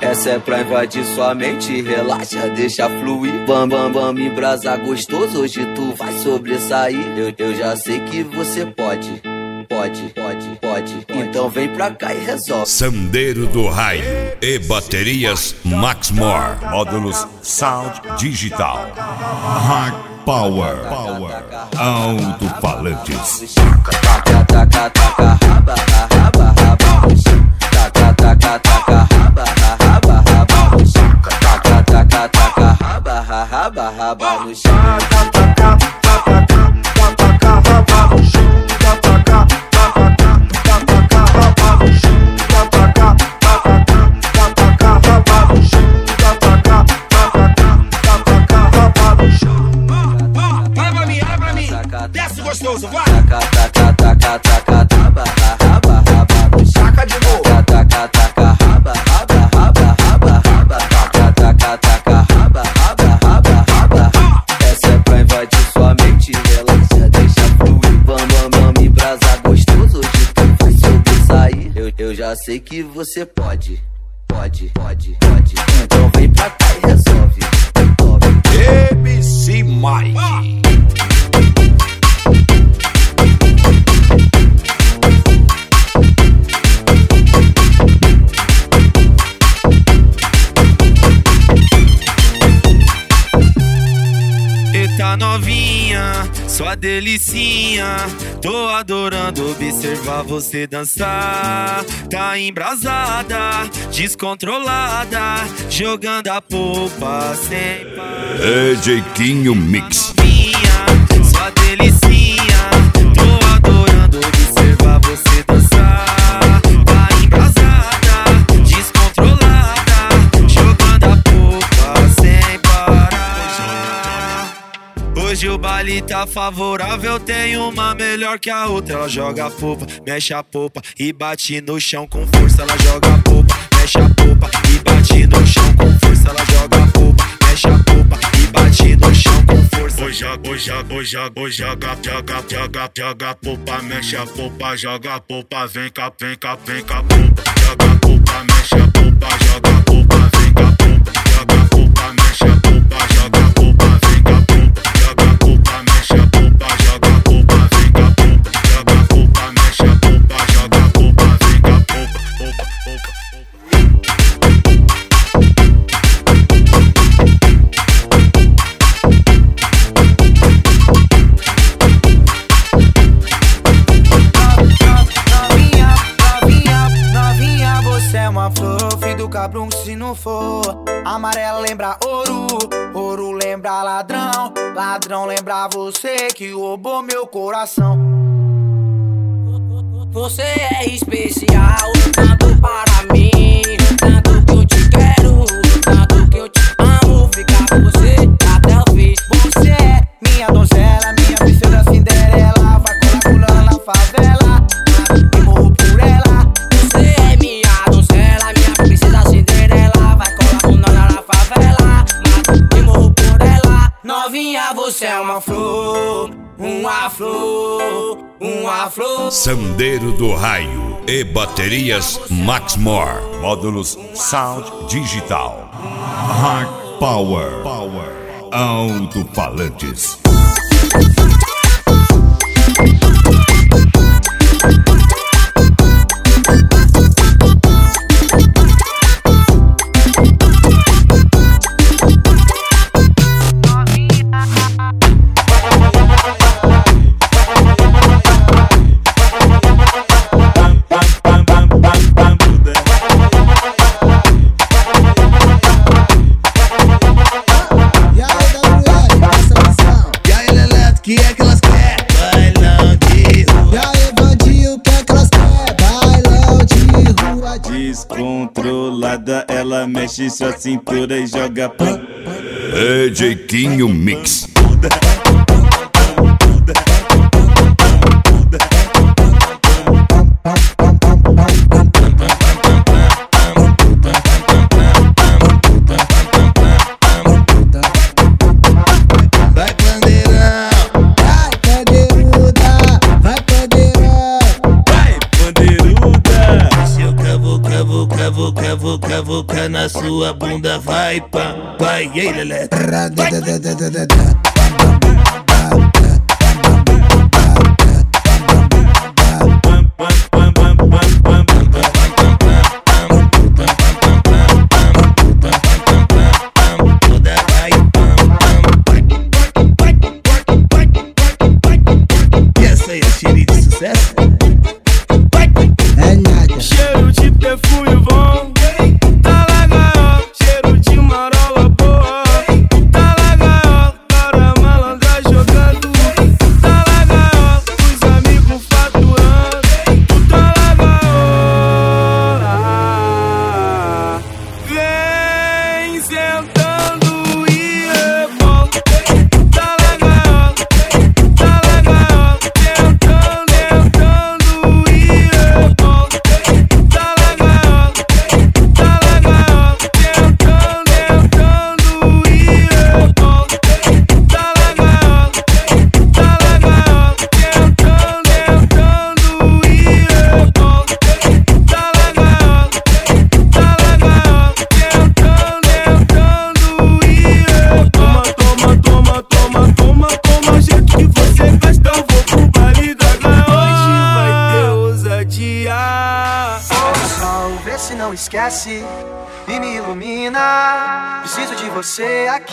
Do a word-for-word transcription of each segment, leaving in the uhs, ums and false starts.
Essa é pra invadir sua mente, relaxa, deixa fluir. Vamos, vamos, vamos embrasar gostoso, hoje tu vai sobressair. Eu, eu já sei que você pode, pode, pode, pode. Então vem pra cá e resolve. Sandeiro do Raio e baterias Maxmore. Módulos Sound Digital. Hard Power. Power. Alto-falantes. Taca, taca, taca, raba, raba, raba no chão. Taca, taca, taca, raba, raba, raba no chão. Taca, taca, taca, raba, raba, raba no chão. Taca, taca, taca, taca, raba no chão. Taca, taca, taca, raba no chão. Taca, taca, taca, raba no chão. Taca, taca, taca, raba no chão. Olha pra mim, olha pra mim. Desce gostoso, vai. Taca, taca, taca, taca, raba, raba, raba no chão. Taca de novo. Taca, taca, taca, raba, raba, raba, raba, raba. Taca, taca, taca, raba, raba, raba, raba. Essa é pra invadir sua mente, relaxa, deixa fluir. Vamos, vamos embrasar gostoso, hoje tu vai sobressair. Eu, eu já sei que você pode, pode, pode, pode. Então vem pra cá e resolve, resolve. M C Mike. Eita novinha, sua delicinha, tô adorando observar você dançar. Tá embrasada, descontrolada, jogando a polpa sem parar. D J Quinho Mix. Novinha, sua delicinha, tô adorando observar você dançar. Tá embrasada, descontrolada, jogando a polpa sem parar. Hoje o baile tá favorável, tem uma melhor que a outra. Ela joga a polpa, mexe a polpa e bate no chão com força. Ela joga a polpa, mexe a polpa e bate no chão com força. Ela joga a polpa, mexe a polpa e bate no chão com força. Hoje, hoje, hoje, hoje, joga, joga, joga, joga a polpa, mexe a polpa, joga a polpa, vem cá, vem cá, vem cá, polpa, joga a polpa, mexe a polpa, joga a polpa, vem cá, polpa, joga a polpa, mexe a polpa, joga a polpa, vem cá, polpa, joga a polpa, mexe a polpa, joga a polpa, vem cá, polpa, joga a polpa, mexe a polpa, joga a polpa, vem cá, polpa, polpa, polpa. Cabrão, se não for amarelo lembra ouro, ouro lembra ladrão, ladrão lembra você que roubou meu coração. Você é especial, tanto para mim, tanto que eu te quero, tanto que eu te amo, ficar com você até o fim. Você é minha donzela, minha princesa Cinderela, vai colar pulando na favela, e morro por ela. Você é minha donzela, minha princesa Cinderela, vai colar pulando na favela, e morro por ela. Novinha, você é uma flor, uma flor, uma flor. Sandeiro do Raio e baterias Maxmore. Módulos Sound Digital. Hard Power. Power. Alto-falantes. Descontrolada, ela mexe sua cintura e joga pra D J Quinho Mix. Vai pandeirão, vai pandeiruda, vai pandeirão, vai, bandeiruda. se eu cavo, cavo, cavo, cavo, cavuca na sua bunda, vai pam, vai, e aí, Lelé. É nada. Cheiro de perfume bom, tá legal. Cheiro de marola boa, tá legal. Para malandra jogando, tá legal. Os amigos faturando, tá legal. Vem sentando e rebola, tá legal, tá legal. Tentando, tentando e rebola. Se não esquece e me ilumina, preciso de você aqui.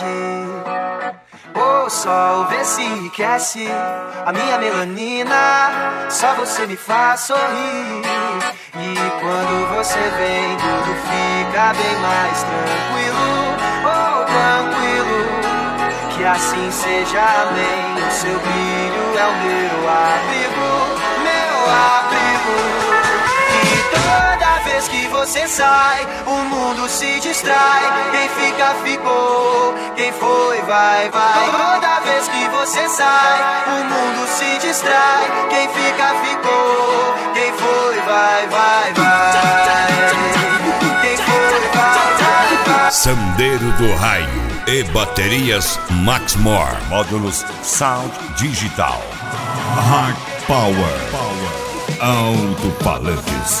O sol vê se enriquece a minha melanina, só você me faz sorrir. E quando você vem tudo fica bem mais tranquilo. Oh, tranquilo, que assim seja, amém. O seu brilho é o meu abrigo, meu abrigo. Toda vez que você sai, o mundo se distrai. Quem fica, ficou. Quem foi, vai, vai. Toda vez que você sai, o mundo se distrai. Quem fica, ficou. Quem foi, vai, vai, vai. Quem foi, vai, vai, vai. Sandeiro do Raio e baterias Maxmor. Módulos Sound Digital. Hard Power. Power. Alto-falantes.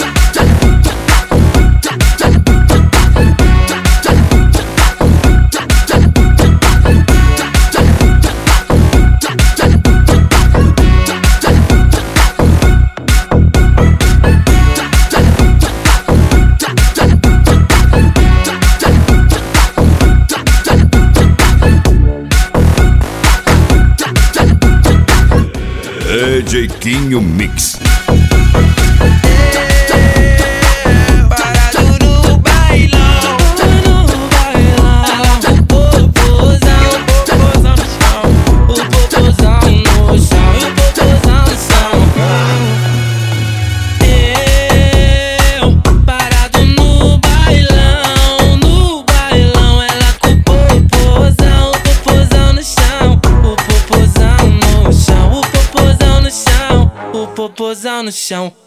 D J Quinho Mix. Popozão no chão.